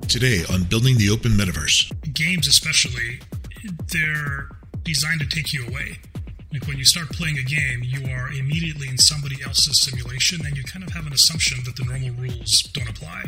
Today on Building the Open Metaverse. Games especially, they're designed to take you away. Like when you start playing a game, you are immediately in somebody else's simulation and you kind of have an assumption that the normal rules don't apply.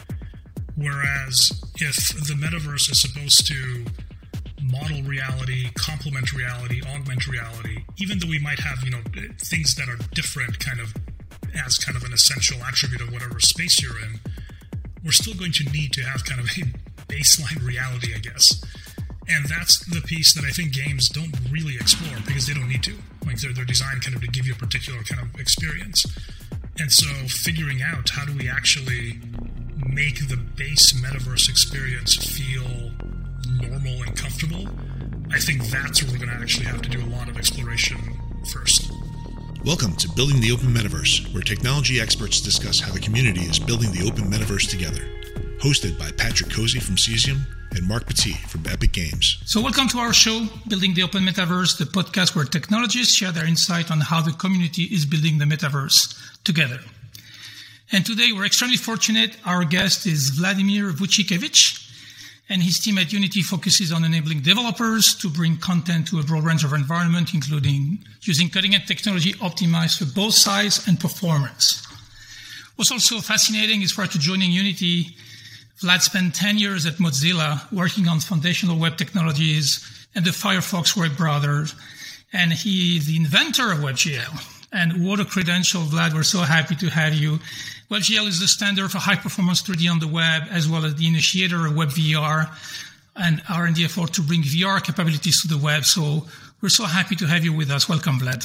Whereas if the metaverse is supposed to model reality, complement reality, augment reality, even though we might have, things that are different as kind of an essential attribute of whatever space you're in, we're still going to need to have kind of a baseline reality, I guess. And that's the piece that I think games don't really explore because they don't need to. Like they're designed kind of to give you a particular kind of experience. And so figuring out how do we actually make the base metaverse experience feel normal and comfortable, I think that's where we're going to actually have to do a lot of exploration first. Welcome to Building the Open Metaverse, where technology experts discuss how the community is building the open metaverse together. Hosted by Patrick Cozy from Cesium and Mark Petit from Epic Games. So welcome to our show, Building the Open Metaverse, the podcast where technologists share their insight on how the community is building the metaverse together. And today we're extremely fortunate. Our guest is Vladimir Vucikovic, and his team at Unity focuses on enabling developers to bring content to a broad range of environments, including using cutting-edge technology optimized for both size and performance. What's also fascinating is prior to joining Unity, Vlad spent 10 years at Mozilla working on foundational web technologies and the Firefox web browser, and he is the inventor of WebGL. And what a credential, Vlad. We're so happy to have you. WebGL is the standard for high-performance 3D on the web, as well as the initiator of WebVR and R&D effort to bring VR capabilities to the web. So we're so happy to have you with us. Welcome, Vlad.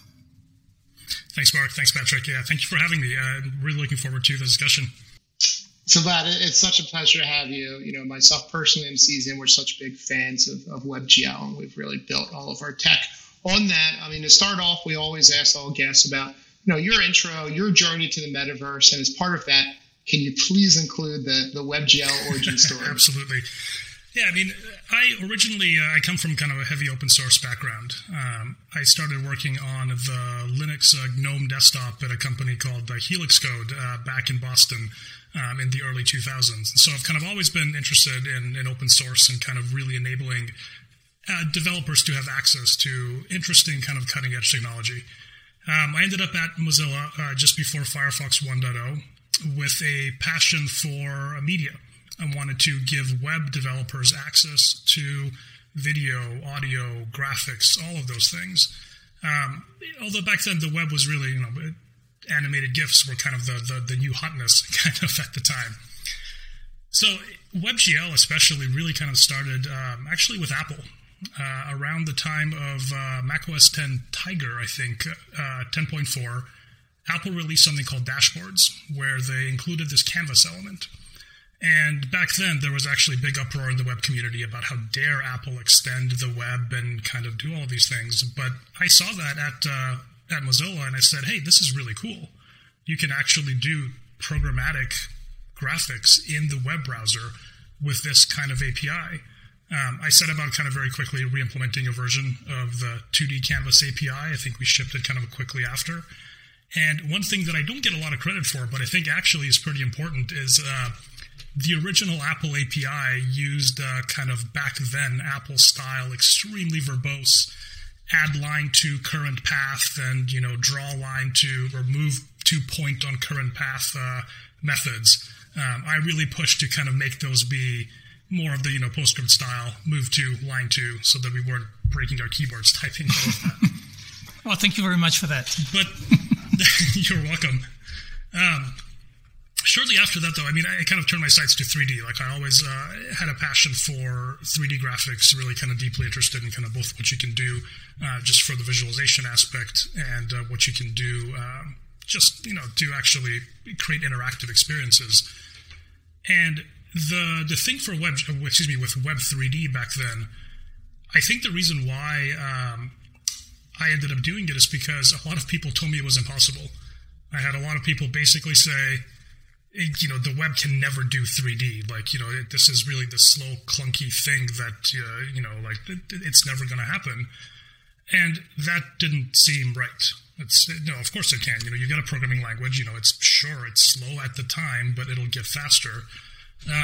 Thanks, Mark. Thanks, Patrick. Yeah, thank you for having me. I'm really looking forward to the discussion. So, Vlad, it's such a pleasure to have you. Myself personally and Cesium, we're such big fans of WebGL, and we've really built all of our tech on that. To start off, we always ask all guests about, your intro, your journey to the metaverse, and as part of that, can you please include the WebGL origin story? Absolutely. Yeah, I come from kind of a heavy open source background. I started working on the Linux GNOME desktop at a company called Helix Code back in Boston in the early 2000s. And so I've kind of always been interested in open source and kind of really enabling developers to have access to interesting kind of cutting edge technology. I ended up at Mozilla just before Firefox 1.0 with a passion for media. I wanted to give web developers access to video, audio, graphics, all of those things. Although back then the web was really, animated GIFs were kind of the new hotness kind of at the time. So WebGL especially really kind of started actually with Apple. Around the time of macOS 10 Tiger, I think, 10.4, Apple released something called Dashboards, where they included this canvas element. And back then, there was actually a big uproar in the web community about how dare Apple extend the web and kind of do all of these things. But I saw that at Mozilla, and I said, hey, this is really cool. You can actually do programmatic graphics in the web browser with this kind of API. I set about kind of very quickly re-implementing a version of the 2D Canvas API. I think we shipped it kind of quickly after. And one thing that I don't get a lot of credit for, but I think actually is pretty important, is the original Apple API used kind of back then Apple-style, extremely verbose, add line to current path and, draw line to or move to point on current path methods. I really pushed to kind of make those be more of the, PostScript style, move to line 2, so that we weren't breaking our keyboards typing all of that. Well, thank you very much for that. But you're welcome. Shortly after that, though, I kind of turned my sights to 3D. Like, I always had a passion for 3D graphics, really kind of deeply interested in kind of both what you can do just for the visualization aspect and what you can do to actually create interactive experiences. And the thing for with Web 3D back then, I think the reason why I ended up doing it is because a lot of people told me it was impossible. I had a lot of people basically say, the web can never do 3D. This is really the slow, clunky thing that, it's never going to happen. And that didn't seem right. Of course it can. You've got a programming language. It's slow at the time, but it'll get faster.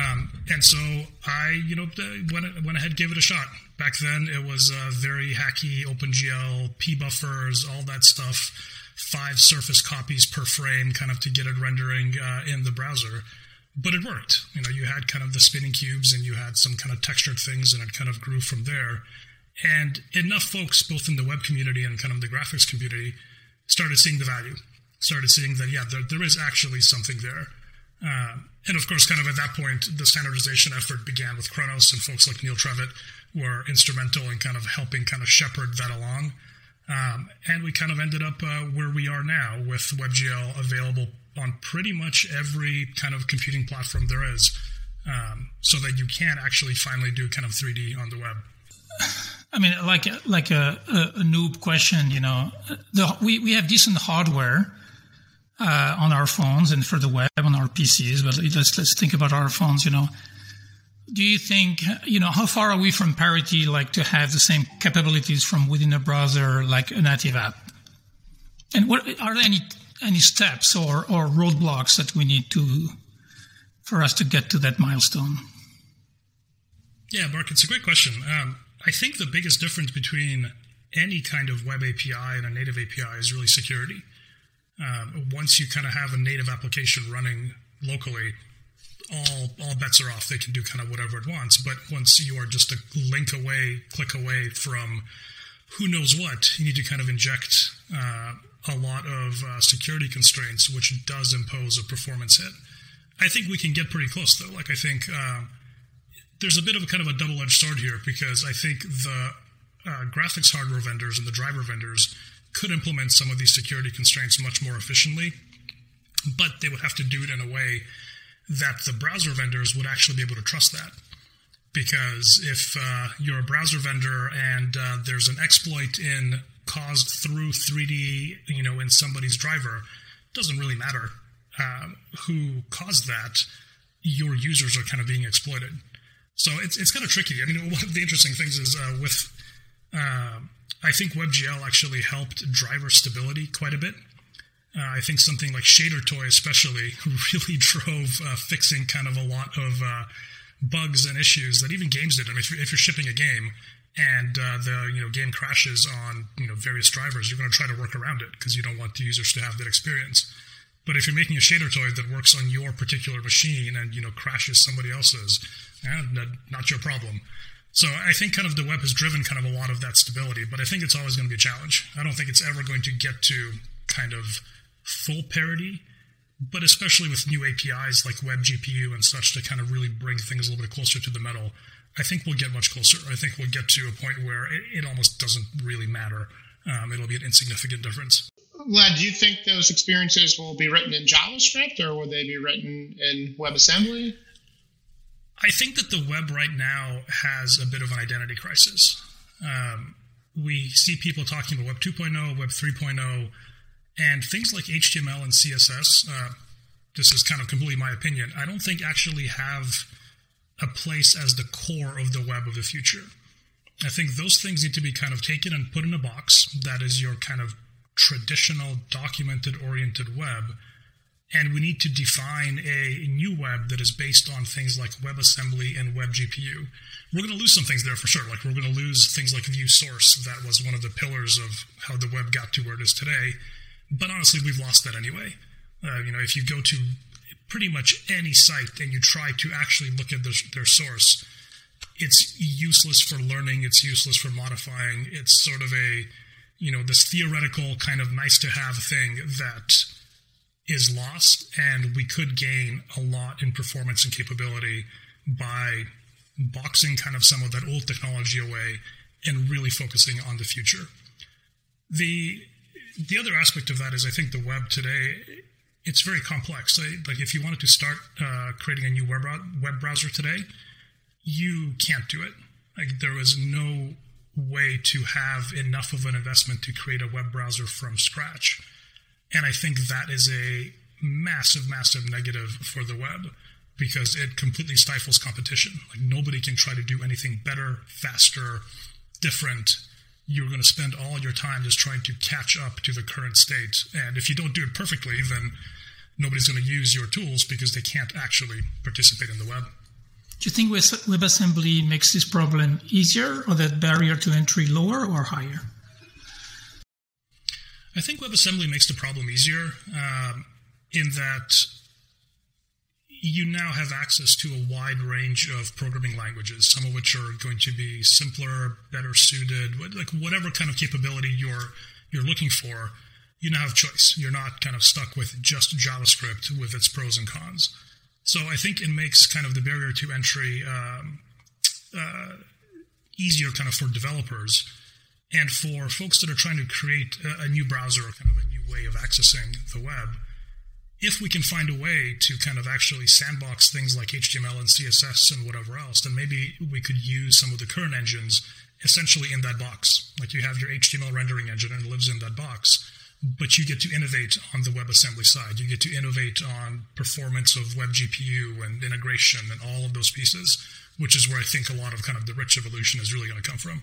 And so I, went ahead and gave it a shot. Back then, it was very hacky, OpenGL, P-buffers, all that stuff, 5 surface copies per frame kind of to get it rendering in the browser. But it worked. You had kind of the spinning cubes and you had some kind of textured things, and it kind of grew from there. And enough folks, both in the web community and kind of the graphics community, started seeing the value, started seeing that, there is actually something there. And of course, kind of at that point, the standardization effort began with Khronos, and folks like Neil Trevitt were instrumental in kind of helping kind of shepherd that along. And we kind of ended up where we are now, with WebGL available on pretty much every kind of computing platform there is, so that you can actually finally do kind of 3D on the web. I mean, like a noob question, we have decent hardware on our phones and for the web on our PCs, but let's think about our phones. Do you think, how far are we from parity, like to have the same capabilities from within a browser like a native app? And what are there any steps or roadblocks that we need for us to get to that milestone? Yeah, Mark, it's a great question. I think the biggest difference between any kind of web API and a native API is really security. Once you kind of have a native application running locally, all bets are off. They can do kind of whatever it wants. But once you are just a click away from who knows what, you need to kind of inject a lot of security constraints, which does impose a performance hit. I think we can get pretty close, though. I think there's a bit of a kind of a double-edged sword here, because I think the graphics hardware vendors and the driver vendors could implement some of these security constraints much more efficiently, but they would have to do it in a way that the browser vendors would actually be able to trust that. Because if you're a browser vendor and there's an exploit caused through 3D, in somebody's driver, it doesn't really matter who caused that. Your users are kind of being exploited. So it's kind of tricky. I mean, one of the interesting things is I think WebGL actually helped driver stability quite a bit. I think something like ShaderToy especially really drove fixing kind of a lot of bugs and issues that even games did. I mean, if you're shipping a game and the game crashes on various drivers, you're going to try to work around it because you don't want the users to have that experience. But if you're making a ShaderToy that works on your particular machine and crashes somebody else's, not your problem. So I think kind of the web has driven kind of a lot of that stability, but I think it's always going to be a challenge. I don't think it's ever going to get to kind of full parity, but especially with new APIs like WebGPU and such to kind of really bring things a little bit closer to the metal, I think we'll get much closer. I think we'll get to a point where it almost doesn't really matter. It'll be an insignificant difference. Vlad, do you think those experiences will be written in JavaScript, or will they be written in WebAssembly? I think that the web right now has a bit of an identity crisis. We see people talking about Web 2.0, Web 3.0, and things like HTML and CSS, this is kind of completely my opinion, I don't think actually have a place as the core of the web of the future. I think those things need to be kind of taken and put in a box that is your kind of traditional documented-oriented web, and we need to define a new web that is based on things like WebAssembly and WebGPU. We're going to lose some things there for sure. Like we're going to lose things like view source. That was one of the pillars of how the web got to where it is today. But honestly, we've lost that anyway. If you go to pretty much any site and you try to actually look at their source, it's useless for learning. It's useless for modifying. It's sort of this theoretical kind of nice to have thing that is lost, and we could gain a lot in performance and capability by boxing kind of some of that old technology away and really focusing on the future. The other aspect of that is I think the web today, it's very complex. Like if you wanted to start creating a new web browser today, you can't do it. Like there is no way to have enough of an investment to create a web browser from scratch. And I think that is a massive, massive negative for the web because it completely stifles competition. Like nobody can try to do anything better, faster, different. You're going to spend all your time just trying to catch up to the current state. And if you don't do it perfectly, then nobody's going to use your tools because they can't actually participate in the web. Do you think WebAssembly makes this problem easier, or that barrier to entry lower or higher? I think WebAssembly makes the problem easier in that you now have access to a wide range of programming languages, some of which are going to be simpler, better suited, like whatever kind of capability you're looking for, you now have choice. You're not kind of stuck with just JavaScript with its pros and cons. So I think it makes kind of the barrier to entry easier kind of for developers and for folks that are trying to create a new browser or kind of a new way of accessing the web. If we can find a way to kind of actually sandbox things like HTML and CSS and whatever else, then maybe we could use some of the current engines essentially in that box. Like you have your HTML rendering engine and it lives in that box, but you get to innovate on the WebAssembly side. You get to innovate on performance of WebGPU and integration and all of those pieces, which is where I think a lot of kind of the rich evolution is really going to come from.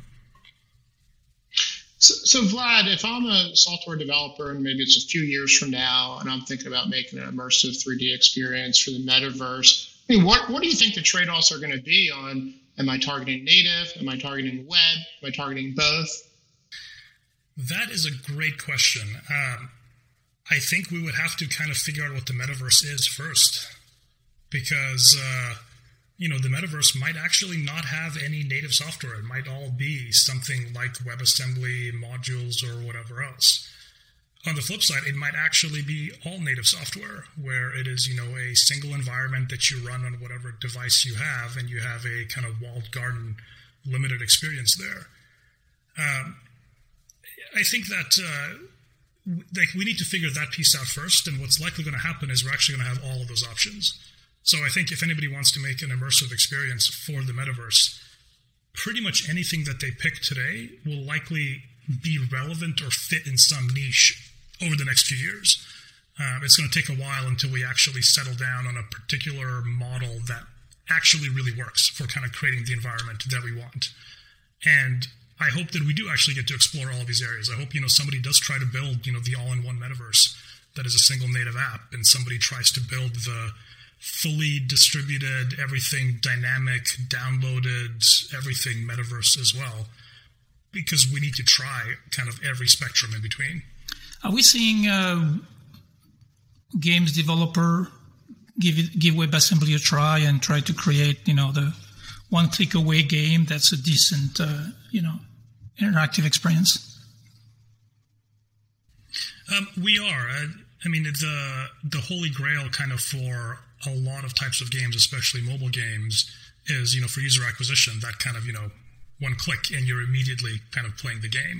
So Vlad, if I'm a software developer and maybe it's a few years from now and I'm thinking about making an immersive 3D experience for the metaverse, I mean, what do you think the trade-offs are going to be on, am I targeting native? Am I targeting web? Am I targeting both? That is a great question. I think we would have to kind of figure out what the metaverse is first, because the metaverse might actually not have any native software. It might all be something like WebAssembly modules or whatever else. On the flip side, it might actually be all native software, where it is, a single environment that you run on whatever device you have, and you have a kind of walled garden, limited experience there. I think that we need to figure that piece out first, and what's likely going to happen is we're actually going to have all of those options. So I think if anybody wants to make an immersive experience for the metaverse, pretty much anything that they pick today will likely be relevant or fit in some niche over the next few years. It's going to take a while until we actually settle down on a particular model that actually really works for kind of creating the environment that we want. And I hope that we do actually get to explore all of these areas. I hope, somebody does try to build, the all-in-one metaverse that is a single native app, and somebody tries to build the fully distributed, everything dynamic, downloaded, everything metaverse as well, because we need to try kind of every spectrum in between. Are we seeing games developer give WebAssembly a try and try to create, the one-click away game that's a decent, interactive experience? We are. I mean, the holy grail kind of for a lot of types of games, especially mobile games, is, for user acquisition, that kind of, one click and you're immediately kind of playing the game.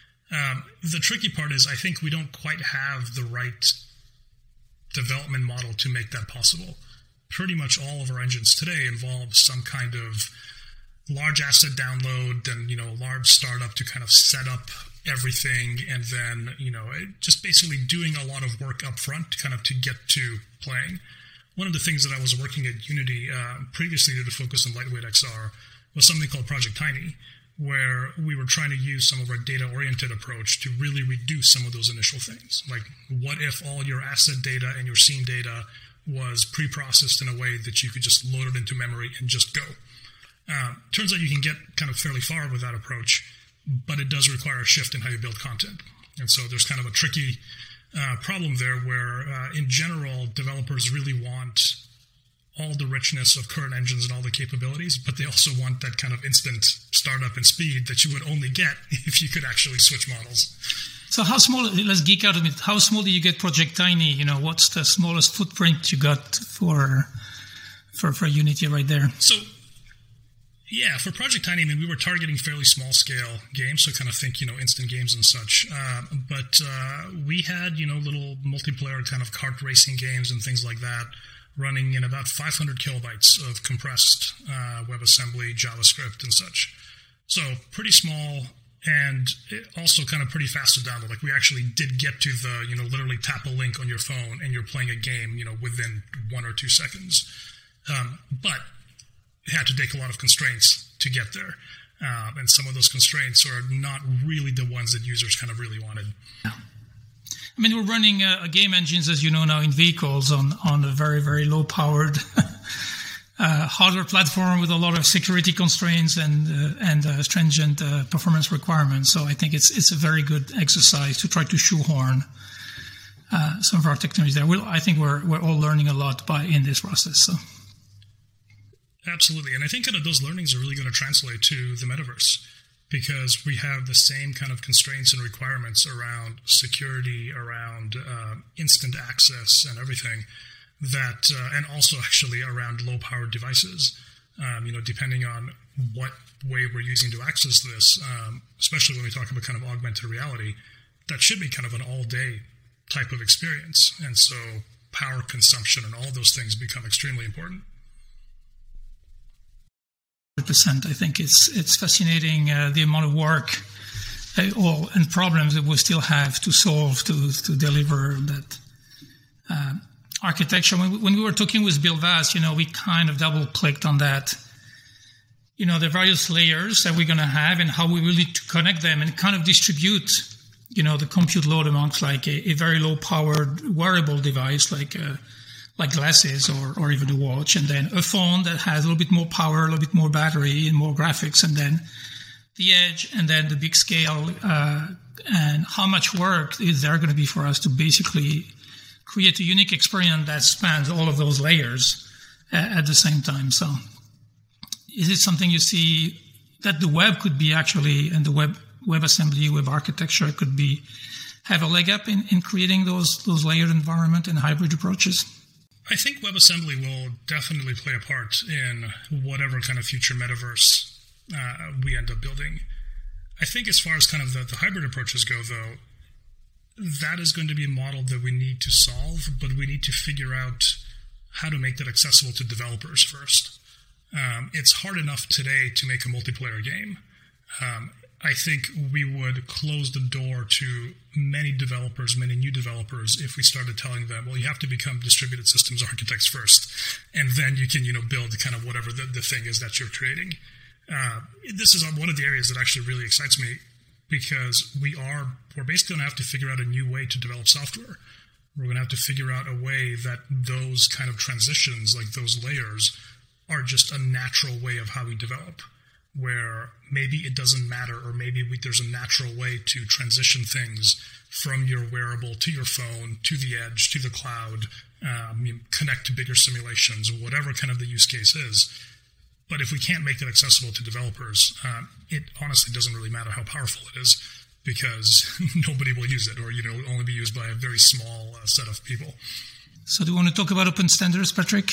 The tricky part is I think we don't quite have the right development model to make that possible. Pretty much all of our engines today involve some kind of large asset download and, large startup to kind of set up everything, and then, just basically doing a lot of work up front kind of to get to playing. One of the things that I was working at Unity previously to focus on Lightweight XR was something called Project Tiny, where we were trying to use some of our data-oriented approach to really reduce some of those initial things. Like, what if all your asset data and your scene data was pre-processed in a way that you could just load it into memory and just go? Turns out you can get kind of fairly far with that approach, but it does require a shift in how you build content. And so there's kind of a tricky problem there where, in general, developers really want all the richness of current engines and all the capabilities, but they also want that kind of instant startup and speed that you would only get if you could actually switch models. So how small, let's geek out a bit, how small do you get Project Tiny? What's the smallest footprint you got for Unity right there? So, yeah, for Project Tiny, we were targeting fairly small-scale games, so kind of think, instant games and such. But we had, little multiplayer kind of kart racing games and things like that running in about 500 kilobytes of compressed WebAssembly, JavaScript, and such. So pretty small, and also kind of pretty fast to download. Like, we actually did get to the, literally tap a link on your phone and you're playing a game, within 1 or 2 seconds. But it had to take a lot of constraints to get there. And some of those constraints are not really the ones that users kind of really wanted. Yeah. We're running game engines, as you know now, in vehicles on a very, very low-powered hardware platform with a lot of security constraints and stringent performance requirements. So I think it's a very good exercise to try to shoehorn some of our technology there. I think we're all learning a lot in this process. So. Absolutely, and I think kind of those learnings are really going to translate to the metaverse, because we have the same kind of constraints and requirements around security, around instant access and everything, that and also actually around low-powered devices. Depending on what way we're using to access this, especially when we talk about kind of augmented reality, that should be kind of an all-day type of experience. And so power consumption and all those things become extremely important. 100%. I think it's fascinating the amount of work and problems that we still have to solve to deliver that architecture. When we were talking with Bill Vass, we kind of double clicked on that. The various layers that we're going to have and how we really to connect them and kind of distribute, the compute load amongst like a very low powered wearable device like glasses or even a watch, and then a phone that has a little bit more power, a little bit more battery and more graphics, and then the edge, and then the big scale, and how much work is there going to be for us to basically create a unique experience that spans all of those layers at the same time. So is it something you see that the web could be actually, and the web assembly, web architecture could be, have a leg up in creating those layered environment and hybrid approaches? I think WebAssembly will definitely play a part in whatever kind of future metaverse we end up building. I think as far as kind of the hybrid approaches go, though, that is going to be a model that we need to solve, but we need to figure out how to make that accessible to developers first. It's hard enough today to make a multiplayer game. I think we would close the door to many developers, many new developers, if we started telling them, well, you have to become distributed systems architects first, and then you can, build kind of whatever the thing is that you're creating. This is one of the areas that actually really excites me, because we're basically going to have to figure out a new way to develop software. We're going to have to figure out a way that those kind of transitions, like those layers, are just a natural way of how we develop, where maybe it doesn't matter, or maybe there's a natural way to transition things from your wearable to your phone, to the edge, to the cloud, connect to bigger simulations, whatever kind of the use case is. But if we can't make that accessible to developers, it honestly doesn't really matter how powerful it is, because nobody will use it, or it'll only be used by a very small set of people. So do you want to talk about open standards, Patrick?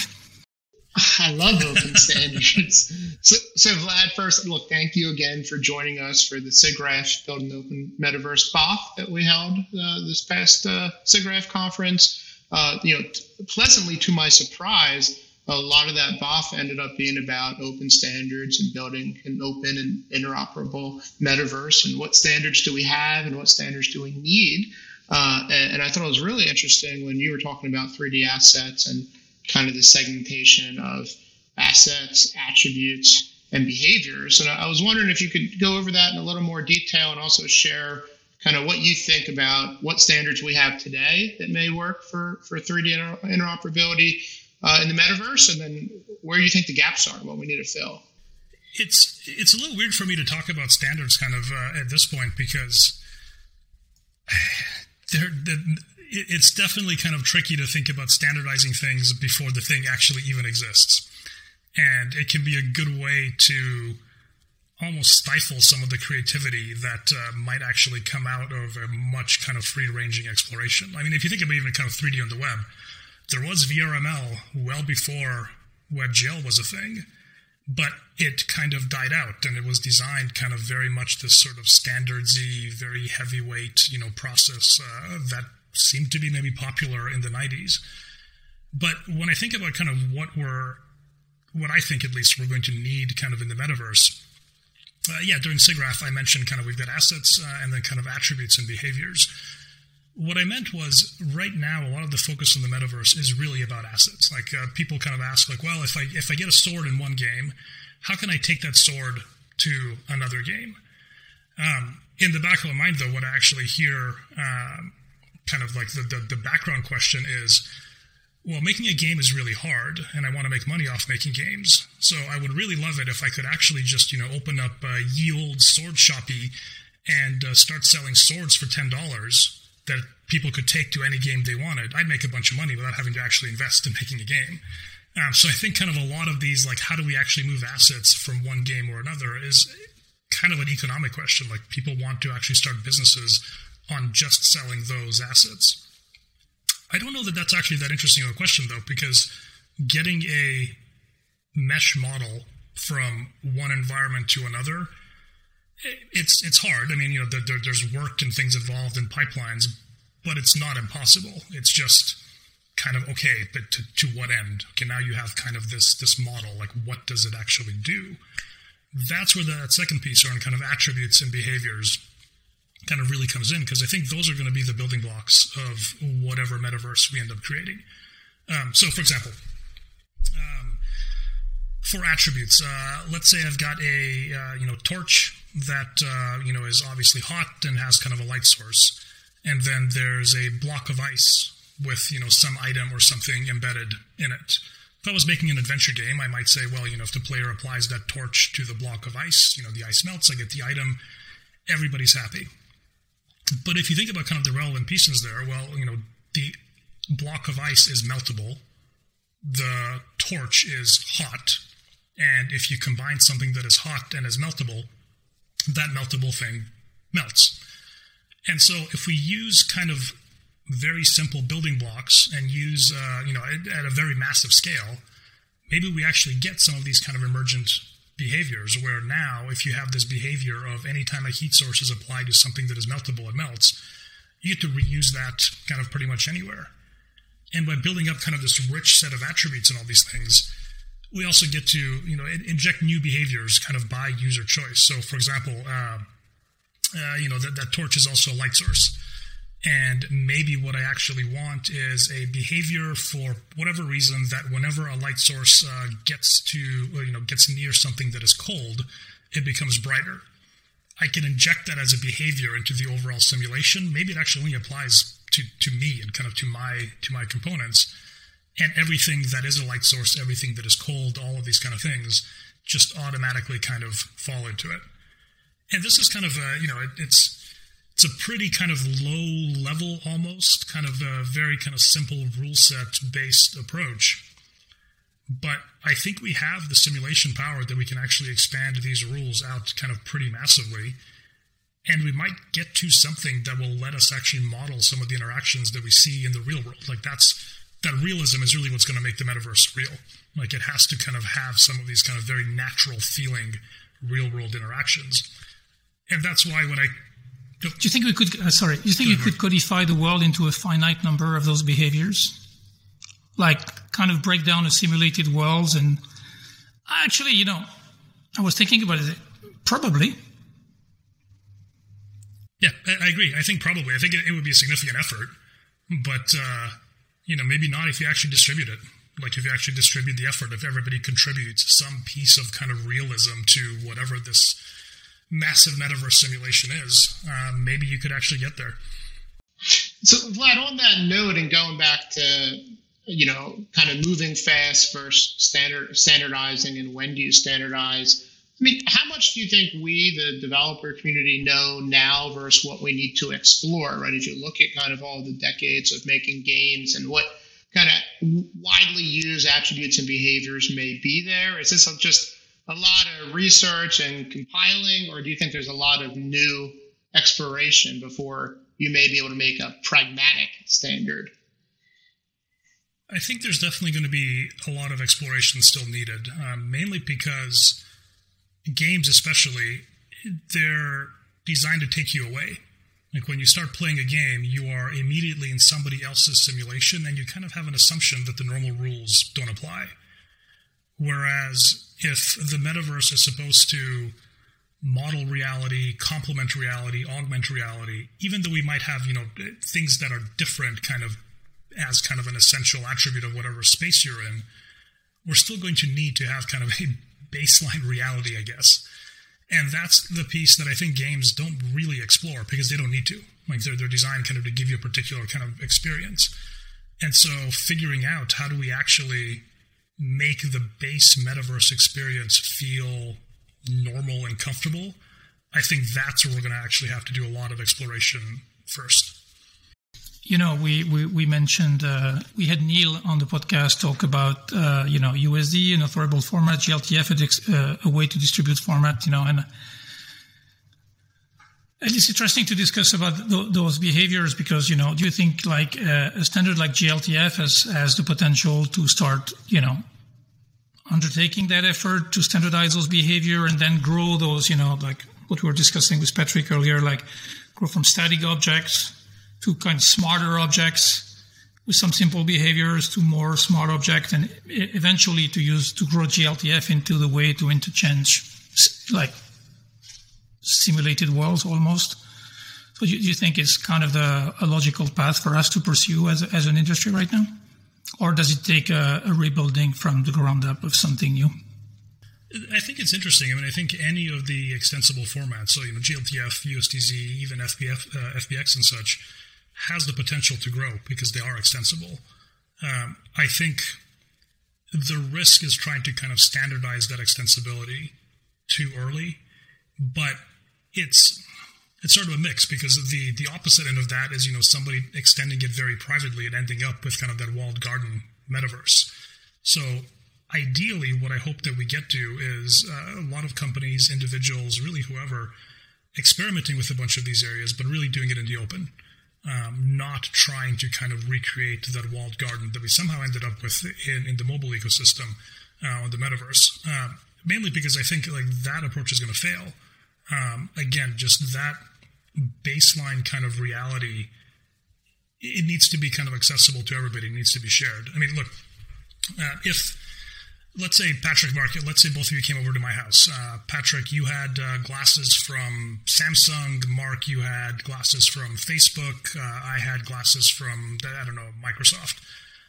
I love open standards. So Vlad, first, look, thank you again for joining us for the SIGGRAPH Building the Open Metaverse BOF that we held this past SIGGRAPH conference. Pleasantly to my surprise, a lot of that BOF ended up being about open standards and building an open and interoperable metaverse, and what standards do we have and what standards do we need. And I thought it was really interesting when you were talking about 3D assets and kind of the segmentation of assets, attributes, and behaviors. And I was wondering if you could go over that in a little more detail and also share kind of what you think about what standards we have today that may work for 3D interoperability in the metaverse, and then where you think the gaps are and what we need to fill. It's a little weird for me to talk about standards kind of at this point, because it's definitely kind of tricky to think about standardizing things before the thing actually even exists. And it can be a good way to almost stifle some of the creativity that might actually come out of a much kind of free-ranging exploration. I mean, if you think about even kind of 3D on the web, there was VRML well before WebGL was a thing, but it kind of died out, and it was designed kind of very much this sort of standardsy, very heavyweight, process that seemed to be maybe popular in the 90s. But when I think about kind of what I think at least we're going to need kind of in the metaverse, during SIGGRAPH I mentioned kind of we've got assets and then kind of attributes and behaviors. What I meant was, right now, a lot of the focus on the metaverse is really about assets. Like people kind of ask, like, well, if I get a sword in one game, how can I take that sword to another game? In the back of my mind, though, what I actually hear, kind of like the background question is, well, making a game is really hard, and I want to make money off making games. So I would really love it if I could actually just, open up ye old sword shoppy and start selling swords for $10 that people could take to any game they wanted. I'd make a bunch of money without having to actually invest in making a game. So I think kind of a lot of these, like, how do we actually move assets from one game or another is kind of an economic question. Like, people want to actually start businesses on just selling those assets. I don't know that that's actually that interesting of a question, though, because getting a mesh model from one environment to another, it's hard. I mean, there's work and things involved in pipelines, but it's not impossible. It's just kind of, okay, but to what end? Okay, now you have kind of this model. Like, what does it actually do? That's where that second piece on kind of attributes and behaviors kind of really comes in, because I think those are going to be the building blocks of whatever metaverse we end up creating. So, for example, for attributes, let's say I've got a torch that is obviously hot and has kind of a light source, and then there's a block of ice with some item or something embedded in it. If I was making an adventure game, I might say, well, if the player applies that torch to the block of ice, the ice melts, I get the item, everybody's happy. But if you think about kind of the relevant pieces there, well, the block of ice is meltable, the torch is hot, and if you combine something that is hot and is meltable, that meltable thing melts. And so if we use kind of very simple building blocks and use, at a very massive scale, maybe we actually get some of these kind of emergent behaviors where now if you have this behavior of anytime a heat source is applied to something that is meltable, it melts, you get to reuse that kind of pretty much anywhere. And by building up kind of this rich set of attributes and all these things, we also get to, inject new behaviors kind of by user choice. So, for example, that torch is also a light source. And maybe what I actually want is a behavior for whatever reason that whenever a light source gets near something that is cold, it becomes brighter. I can inject that as a behavior into the overall simulation. Maybe it actually only applies to me and kind of to my components. And everything that is a light source, everything that is cold, all of these kind of things just automatically kind of fall into it. And this is kind of it's a pretty kind of low level, almost kind of a very kind of simple rule set based approach. But I think we have the simulation power that we can actually expand these rules out kind of pretty massively. And we might get to something that will let us actually model some of the interactions that we see in the real world. Like that realism is really what's going to make the metaverse real. Like it has to kind of have some of these kind of very natural feeling real world interactions. And that's why when do you think we could? You could codify the world into a finite number of those behaviors, like kind of break down a simulated worlds? And actually, I was thinking about it. Probably. Yeah, I agree. I think probably. I think it would be a significant effort, but maybe not if you actually distribute it. Like if you actually distribute the effort, if everybody contributes some piece of kind of realism to whatever this massive metaverse simulation is, maybe you could actually get there. So Vlad, on that note, and going back to kind of moving fast versus standardizing, and when do you standardize? I mean, how much do you think we, the developer community, know now versus what we need to explore, right? If you look at kind of all the decades of making games and what kind of widely used attributes and behaviors may be there, is this just a lot of research and compiling, or do you think there's a lot of new exploration before you may be able to make a pragmatic standard? I think there's definitely going to be a lot of exploration still needed, mainly because games especially, they're designed to take you away. Like when you start playing a game, you are immediately in somebody else's simulation, and you kind of have an assumption that the normal rules don't apply. Whereas if the metaverse is supposed to model reality, complement reality, augment reality, even though we might have, things that are different kind of as kind of an essential attribute of whatever space you're in, we're still going to need to have kind of a baseline reality, I guess. And that's the piece that I think games don't really explore because they don't need to. Like they're designed kind of to give you a particular kind of experience. And so figuring out how do we actually make the base metaverse experience feel normal and comfortable, I think that's where we're going to actually have to do a lot of exploration first. You know, we mentioned, we had Neil on the podcast talk about, USD, an authorable format, GLTF, a way to distribute format, and it's interesting to discuss about those behaviors because, do you think like a standard like GLTF has the potential to start, undertaking that effort to standardize those behavior and then grow those, like what we were discussing with Patrick earlier, like grow from static objects to kind of smarter objects with some simple behaviors to more smart objects, and eventually to grow GLTF into the way to interchange like simulated worlds almost. So do you think it's kind of a logical path for us to pursue as an industry right now? Or does it take a rebuilding from the ground up of something new? I think it's interesting. I mean, I think any of the extensible formats, so GLTF, USDZ, even FBX and such, has the potential to grow because they are extensible. I think the risk is trying to kind of standardize that extensibility too early, but it's sort of a mix because the opposite end of that is, somebody extending it very privately and ending up with kind of that walled garden metaverse. So ideally, what I hope that we get to is a lot of companies, individuals, really whoever, experimenting with a bunch of these areas, but really doing it in the open, not trying to kind of recreate that walled garden that we somehow ended up with in the mobile ecosystem on the metaverse. Mainly because I think like that approach is going to fail. Again, just that baseline kind of reality, it needs to be kind of accessible to everybody. It needs to be shared. I mean, look, if, let's say, Patrick, Mark, let's say both of you came over to my house. Patrick, you had glasses from Samsung. Mark, you had glasses from Facebook. I had glasses from, Microsoft.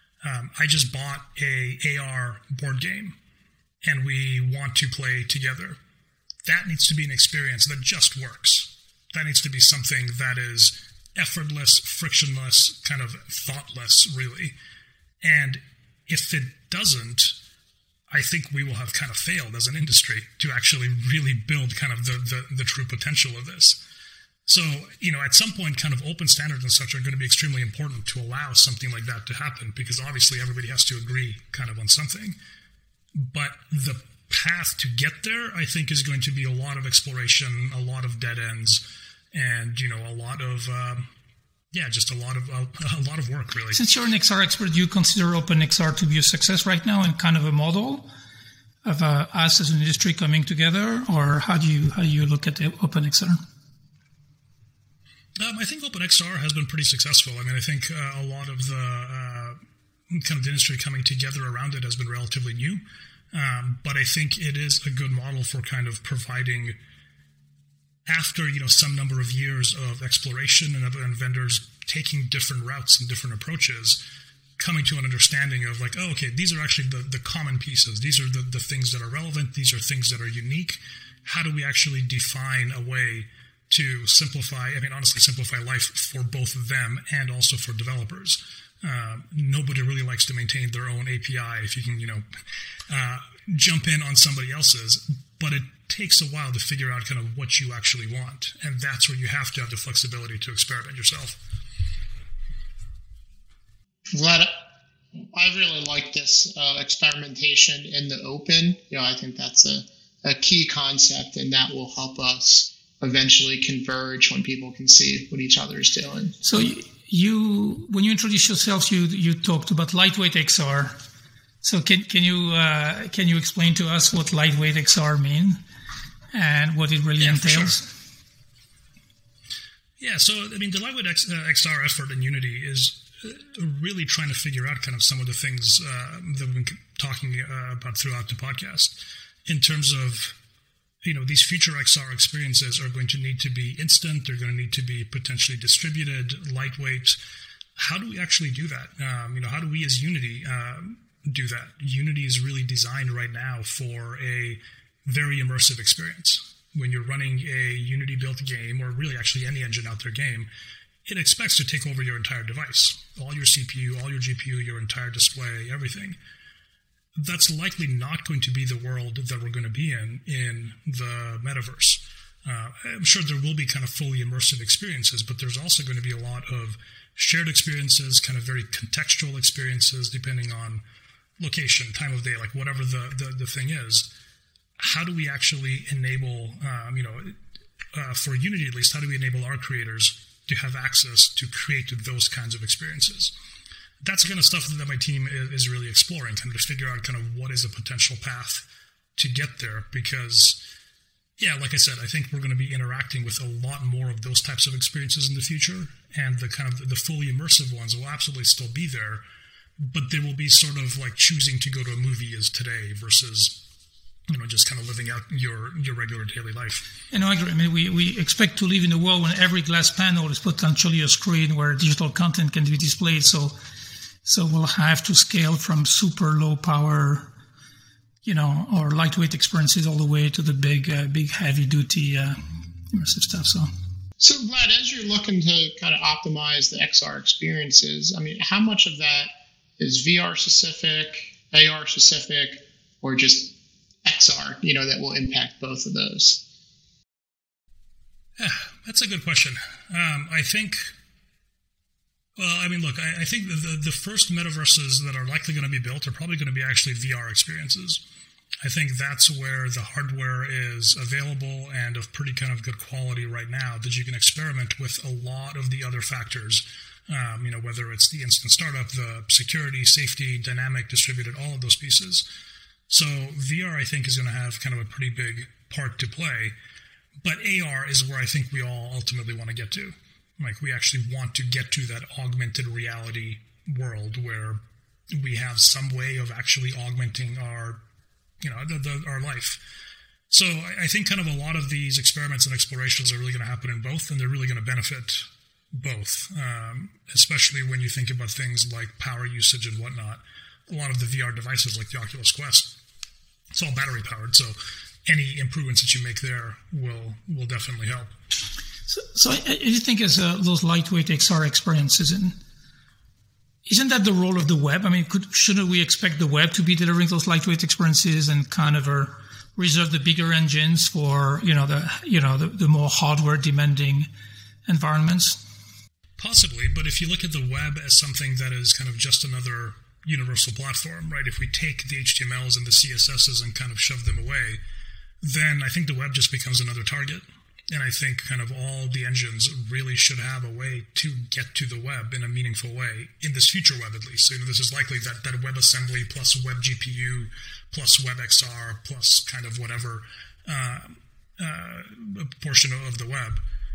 I just bought a AR board game, and we want to play together. That needs to be an experience that just works. That needs to be something that is effortless, frictionless, kind of thoughtless, really. And if it doesn't, I think we will have kind of failed as an industry to actually really build kind of the true potential of this. So, at some point, kind of open standards and such are going to be extremely important to allow something like that to happen, because obviously everybody has to agree kind of on something. But the path to get there, I think, is going to be a lot of exploration, a lot of dead ends, and a lot of just a lot of work, really. Since you're an XR expert, do you consider OpenXR to be a success right now and kind of a model of us as an industry coming together, or how do you look at OpenXR? I think OpenXR has been pretty successful. I mean, I think a lot of the kind of the industry coming together around it has been relatively new. But I think it is a good model for kind of providing, after some number of years of exploration and vendors taking different routes and different approaches, coming to an understanding of like, oh, okay, these are actually the common pieces. These are the things that are relevant. These are things that are unique. How do we actually define a way to simplify life for both of them and also for developers? Nobody really likes to maintain their own API if you can, jump in on somebody else's, but it takes a while to figure out kind of what you actually want. And that's where you have to have the flexibility to experiment yourself. Vlad, I really like this experimentation in the open. I think that's a key concept, and that will help us eventually converge when people can see what each other is doing. So when you introduced yourself, you talked about lightweight XR. So can you explain to us what lightweight XR mean and what it really entails? Sure. Yeah, so I mean, the lightweight XR effort in Unity is really trying to figure out kind of some of the things that we've been talking about throughout the podcast in terms of, these future XR experiences are going to need to be instant. They're going to need to be potentially distributed, lightweight. How do we actually do that? How do we as Unity do that? Unity is really designed right now for a very immersive experience. When you're running a Unity-built game, or really actually any engine out there game, it expects to take over your entire device, all your CPU, all your GPU, your entire display, everything. That's likely not going to be the world that we're going to be in the metaverse. I'm sure there will be kind of fully immersive experiences, but there's also going to be a lot of shared experiences, kind of very contextual experiences, depending on location, time of day, like whatever the thing is. How do we actually enable, for Unity at least, how do we enable our creators to have access to create those kinds of experiences? That's the kind of stuff that my team is really exploring, kind of to figure out kind of what is a potential path to get there. Because, yeah, like I said, I think we're going to be interacting with a lot more of those types of experiences in the future, and the kind of the fully immersive ones will absolutely still be there, but they will be sort of like choosing to go to a movie as today versus, just kind of living out your regular daily life. I agree. I mean, we expect to live in a world when every glass panel is potentially a screen where digital content can be displayed. So we'll have to scale from super low power, or lightweight experiences all the way to the big heavy duty immersive stuff. So Vlad, as you're looking to kind of optimize the XR experiences, I mean, how much of that is VR specific, AR specific, or just XR, that will impact both of those? Yeah, that's a good question. I think the first metaverses that are likely going to be built are probably going to be actually VR experiences. I think that's where the hardware is available and of pretty kind of good quality right now, that you can experiment with a lot of the other factors, whether it's the instant startup, the security, safety, dynamic, distributed, all of those pieces. So VR, I think, is going to have kind of a pretty big part to play. But AR is where I think we all ultimately want to get to. Like, we actually want to get to that augmented reality world where we have some way of actually augmenting our life. So I think kind of a lot of these experiments and explorations are really going to happen in both, and they're really going to benefit both, especially when you think about things like power usage and whatnot. A lot of the VR devices like the Oculus Quest, it's all battery powered, so any improvements that you make there will definitely help. So you think as those lightweight XR experiences, isn't that the role of the web? I mean, shouldn't we expect the web to be delivering those lightweight experiences and kind of reserve the bigger engines for the more hardware demanding environments? Possibly, but if you look at the web as something that is kind of just another universal platform, right? If we take the HTMLs and the CSSs and kind of shove them away, then I think the web just becomes another target. And I think kind of all the engines really should have a way to get to the web in a meaningful way, in this future web at least. So this is likely that WebAssembly plus Web GPU plus WebXR plus kind of whatever portion of the web.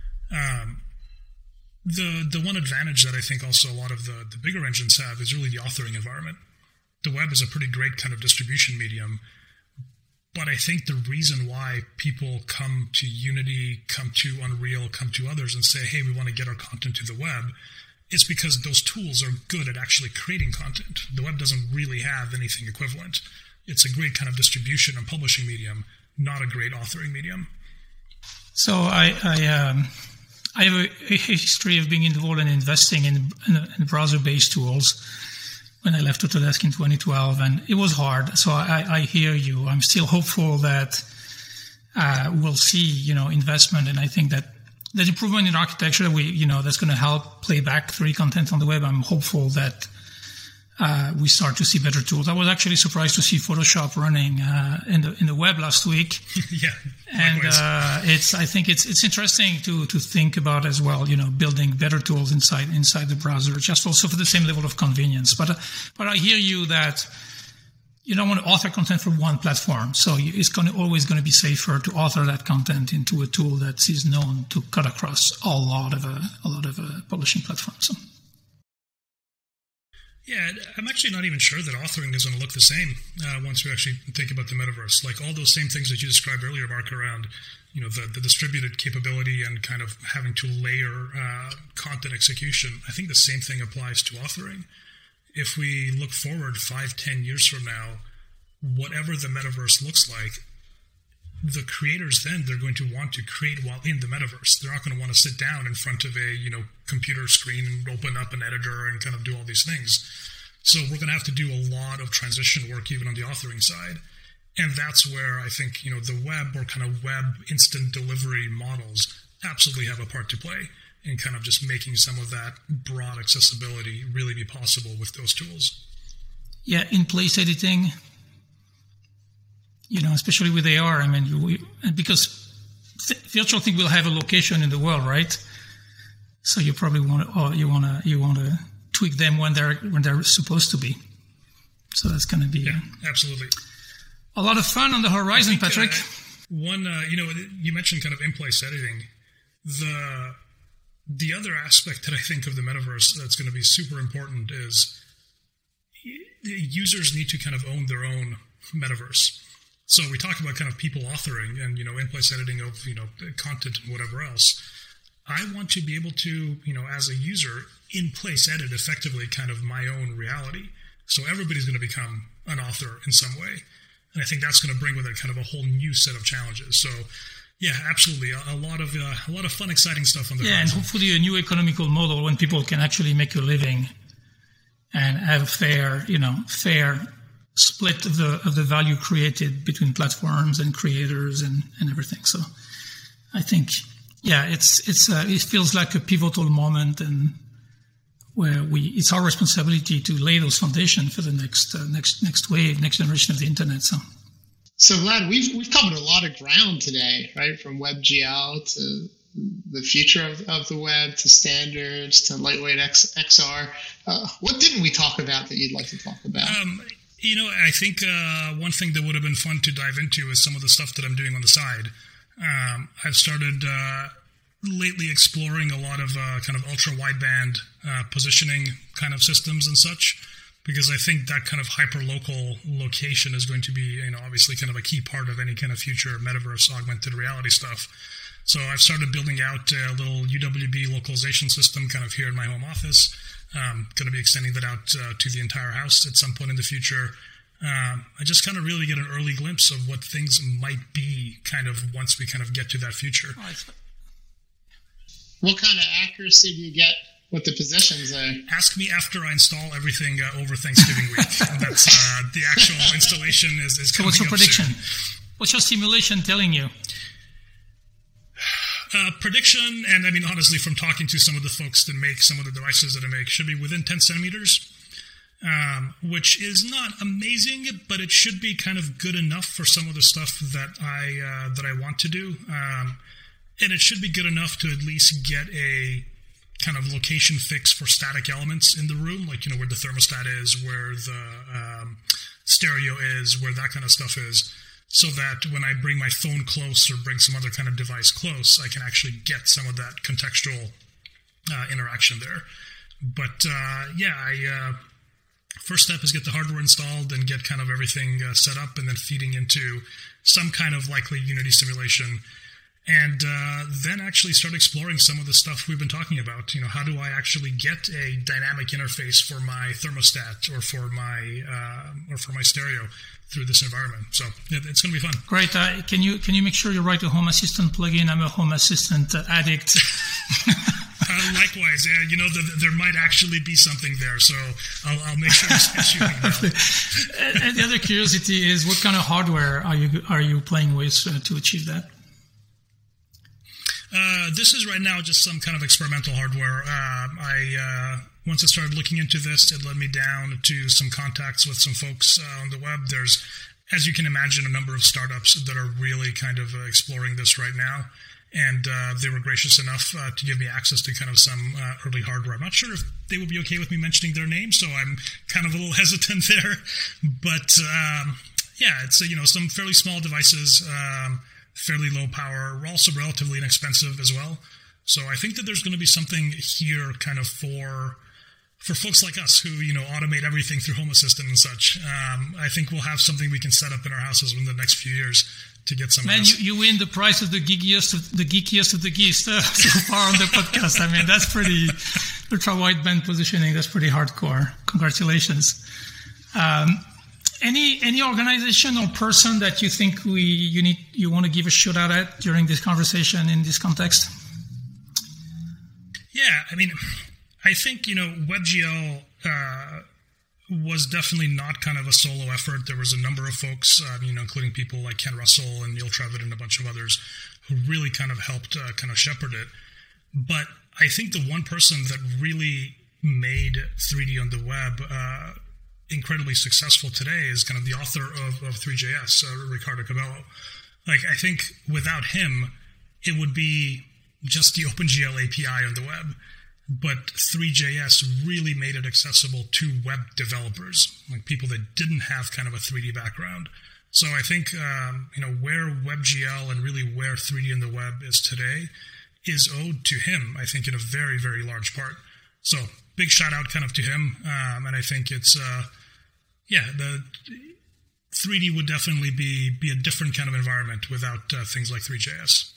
The one advantage that I think also a lot of the bigger engines have is really the authoring environment. The web is a pretty great kind of distribution medium. But I think the reason why people come to Unity, come to Unreal, come to others and say, hey, we want to get our content to the web, is because those tools are good at actually creating content. The web doesn't really have anything equivalent. It's a great kind of distribution and publishing medium, not a great authoring medium. So I have a history of being involved in investing in browser-based tools when I left Autodesk in 2012, and it was hard. So I hear you. I'm still hopeful that we'll see, investment, and I think that the improvement in architecture that's going to help play back 3D content on the web. I'm hopeful that we start to see better tools. I was actually surprised to see Photoshop running in the web last week. Yeah, and I think it's interesting to think about as well. Building better tools inside the browser, just also for the same level of convenience. But I hear you that you don't want to author content from one platform, so it's always going to be safer to author that content into a tool that is known to cut across a lot of publishing platforms. Yeah, I'm actually not even sure that authoring is going to look the same once we actually think about the metaverse. Like all those same things that you described earlier, Mark, around the distributed capability and kind of having to layer content execution. I think the same thing applies to authoring. If we look forward 5-10 years from now, whatever the metaverse looks like, the creators then, they're going to want to create while in the metaverse. They're not going to want to sit down in front of a, computer screen and open up an editor and kind of do all these things. So we're going to have to do a lot of transition work even on the authoring side. And that's where I think, the web or kind of web instant delivery models absolutely have a part to play in kind of just making some of that broad accessibility really be possible with those tools. Yeah, in-place editing, especially with AR. I mean, because virtual thing will have a location in the world, right? So you probably want to tweak them when they're supposed to be. So that's going to be absolutely a lot of fun on the horizon, Patrick. You mentioned kind of in-place editing. The other aspect that I think of the metaverse that's going to be super important is users need to kind of own their own metaverse. So we talk about kind of people authoring and, in-place editing of, content and whatever else. I want to be able to, as a user, in-place edit effectively kind of my own reality. So everybody's going to become an author in some way. And I think that's going to bring with it kind of a whole new set of challenges. So, yeah, absolutely. A lot of fun, exciting stuff on the horizon. And hopefully a new economical model when people can actually make a living and have a fair split of the value created between platforms and creators and everything. So I think, it feels like a pivotal moment, and where it's our responsibility to lay those foundations for the next wave, next generation of the internet. So Vlad, we've covered a lot of ground today, right? From WebGL to the future of the web, to standards, to lightweight XR. What didn't we talk about that you'd like to talk about? I think one thing that would have been fun to dive into is some of the stuff that I'm doing on the side. I've started lately exploring a lot of kind of ultra-wideband positioning kind of systems and such, because I think that kind of hyper-local location is going to be, obviously kind of a key part of any kind of future metaverse augmented reality stuff. So I've started building out a little UWB localization system kind of here in my home office. Going to be extending that out to the entire house at some point in the future. I just kind of really get an early glimpse of what things might be kind of once we kind of get to that future. What kind of accuracy do you get with the positions there? Ask me after I install everything over Thanksgiving week. That's the actual installation is coming up. So what's your prediction? Soon. What's your simulation telling you? Prediction, and I mean, honestly, from talking to some of the folks that make some of the devices that I make, should be within 10 centimeters, which is not amazing, but it should be kind of good enough for some of the stuff that I want to do. And it should be good enough to at least get a kind of location fix for static elements in the room, like, where the thermostat is, where the stereo is, where that kind of stuff is. So that when I bring my phone close or bring some other kind of device close, I can actually get some of that contextual interaction there. But first step is get the hardware installed and get kind of everything set up, and then feeding into some kind of likely Unity simulation. And then actually start exploring some of the stuff we've been talking about. How do I actually get a dynamic interface for my thermostat or for my stereo through this environment? So it's going to be fun. Great. Can you make sure you write a Home Assistant plugin? I'm a Home Assistant addict. Likewise, yeah. There might actually be something there, so I'll make sure to send you an email. And the other curiosity is, what kind of hardware are you playing with to achieve that? This is right now just some kind of experimental hardware. Once I started looking into this, it led me down to some contacts with some folks on the web. There's, as you can imagine, a number of startups that are really kind of exploring this right now. And they were gracious enough to give me access to kind of some early hardware. I'm not sure if they would be okay with me mentioning their name, so I'm kind of a little hesitant there. But it's some fairly small devices, fairly low power, also relatively inexpensive as well. So I think that there's going to be something here kind of for folks like us who, automate everything through Home Assistant and such. I think we'll have something we can set up in our houses in the next few years to get some of this. You win the prize of the geekiest of the geeks so far on the podcast. I mean, that's pretty ultra-wideband positioning. That's pretty hardcore. Congratulations. Any organization or person that you think you want to give a shout out at during this conversation in this context? Yeah, I mean, I think, WebGL was definitely not kind of a solo effort. There was a number of folks, including people like Ken Russell and Neil Trevitt and a bunch of others who really kind of helped kind of shepherd it. But I think the one person that really made 3D on the web incredibly successful today is kind of the author of Three.js, Ricardo Cabello. Like, I think without him, it would be just the OpenGL API on the web. But Three.js really made it accessible to web developers, like people that didn't have kind of a 3D background. So I think, where WebGL and really where 3D in the web is today is owed to him, I think, in a very, very large part. So big shout out kind of to him. And I think it's, the 3D would definitely be a different kind of environment without things like Three.js.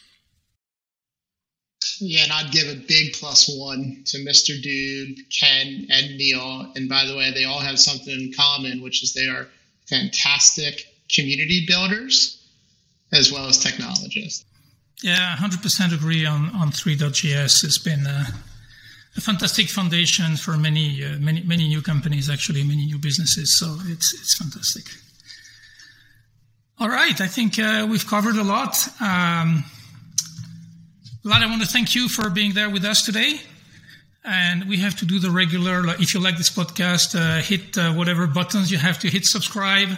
Yeah, and I'd give a big +1 to Mr. Dude, Ken, and Neil. And by the way, they all have something in common, which is they are fantastic community builders as well as technologists. Yeah, 100% agree on 3.js. It's been a fantastic foundation for many new companies, actually, many new businesses. So it's fantastic. All right, I think we've covered a lot. Vlad, I want to thank you for being there with us today. And we have to do the regular, if you like this podcast, hit whatever buttons you have to hit subscribe.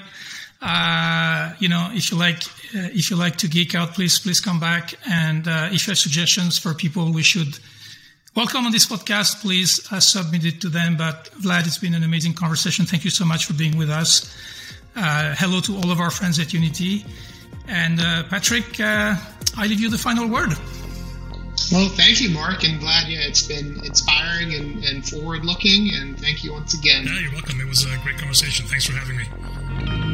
If you like to geek out, please come back. And if you have suggestions for people we should welcome on this podcast, please submit it to them. But Vlad, it's been an amazing conversation. Thank you so much for being with us. Hello to all of our friends at Unity. And Patrick, I leave you the final word. Well, thank you, Mark and Vlad. Yeah, it's been inspiring and forward-looking, and thank you once again. Yeah, you're welcome. It was a great conversation. Thanks for having me.